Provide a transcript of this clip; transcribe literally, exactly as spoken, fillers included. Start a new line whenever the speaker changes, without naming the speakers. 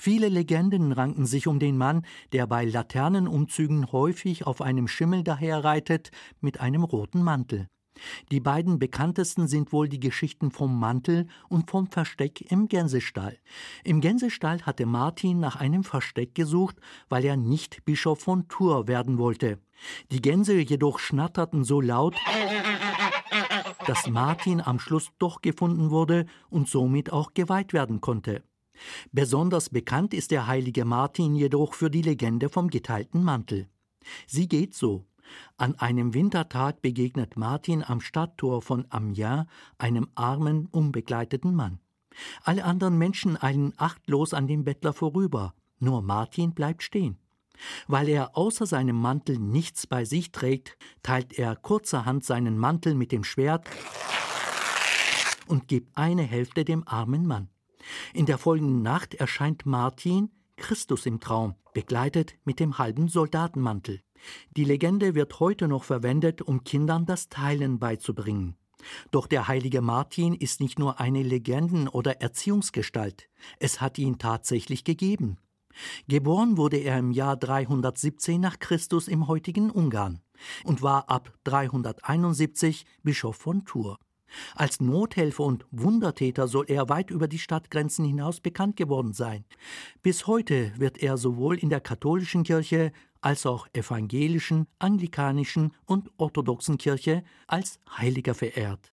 Viele Legenden ranken sich um den Mann, der bei Laternenumzügen häufig auf einem Schimmel daherreitet mit einem roten Mantel. Die beiden bekanntesten sind wohl die Geschichten vom Mantel und vom Versteck im Gänsestall. Im Gänsestall hatte Martin nach einem Versteck gesucht, weil er nicht Bischof von Tours werden wollte. Die Gänse jedoch schnatterten so laut, dass Martin am Schluss doch gefunden wurde und somit auch geweiht werden konnte. Besonders bekannt ist der heilige Martin jedoch für die Legende vom geteilten Mantel. Sie geht so: An einem Wintertag begegnet Martin am Stadttor von Amiens einem armen, unbegleiteten Mann. Alle anderen Menschen eilen achtlos an dem Bettler vorüber, nur Martin bleibt stehen. Weil er außer seinem Mantel nichts bei sich trägt, teilt er kurzerhand seinen Mantel mit dem Schwert und gibt eine Hälfte dem armen Mann. In der folgenden Nacht erscheint Martin Christus im Traum, begleitet mit dem halben Soldatenmantel. Die Legende wird heute noch verwendet, um Kindern das Teilen beizubringen. Doch der heilige Martin ist nicht nur eine Legenden- oder Erziehungsgestalt. Es hat ihn tatsächlich gegeben. Geboren wurde er im Jahr dreihundertsiebzehn nach Christus im heutigen Ungarn und war ab dreihunderteinundsiebzig Bischof von Tours. Als Nothelfer und Wundertäter soll er weit über die Stadtgrenzen hinaus bekannt geworden sein. Bis heute wird er sowohl in der katholischen Kirche als auch evangelischen, anglikanischen und orthodoxen Kirche als Heiliger verehrt.